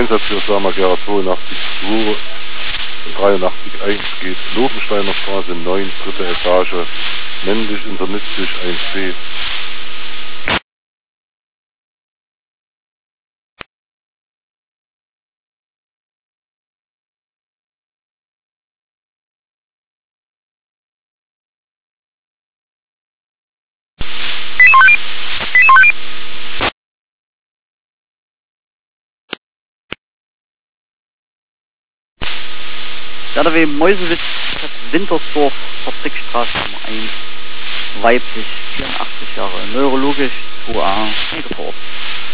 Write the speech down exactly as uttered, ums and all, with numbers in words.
Einsatz für Samagera zweiundachtzig zwei dreiundachtzig eins geht Lobensteiner Straße neun, dritte Etage, männlich, internistisch eins C. Werder W. Meuselwitz, Wintersdorf, Fabrikstraße Nummer eins, weiblich, vierundachtzig Jahre, neurologisch, zwei A, vor Ort.